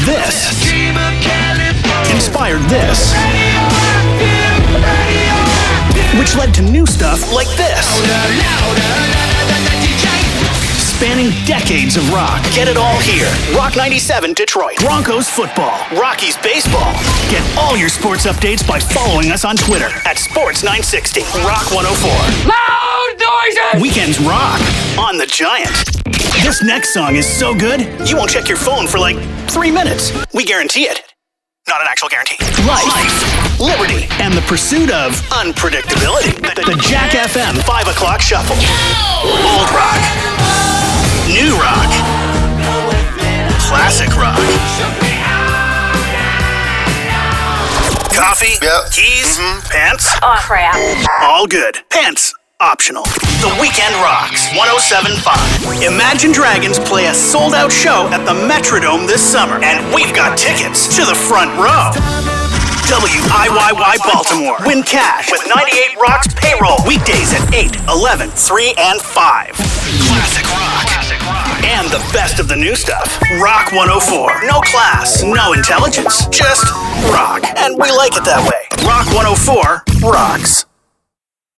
this. Inspired this. Which led to new stuff like this. Spanning decades of rock. Get it all here. Rock 97 Detroit. Broncos football. Rockies baseball. Get all your sports updates by following us on Twitter at Sports960. Rock 104. Loud noises! Weekends rock on the Giant. This next song is so good, you won't check your phone for like 3 minutes. We guarantee it. Not an actual guarantee. Life, liberty, and the pursuit of unpredictability. The Jack FM 5 o'clock shuffle. Old rock. New rock. Classic rock. Coffee? Yep. Keys? Pants? Oh, crap. All good. Pants optional. The Weekend Rocks 107.5. Imagine Dragons play a sold-out show at the Metrodome this summer, and we've got tickets to the front row. WIYY Baltimore. Win cash with 98 Rocks payroll. Weekdays at 8, 11, 3, and 5. Classic rock. And the best of the new stuff. Rock 104. No class, no intelligence, just rock. And we like it that way. Rock 104 rocks.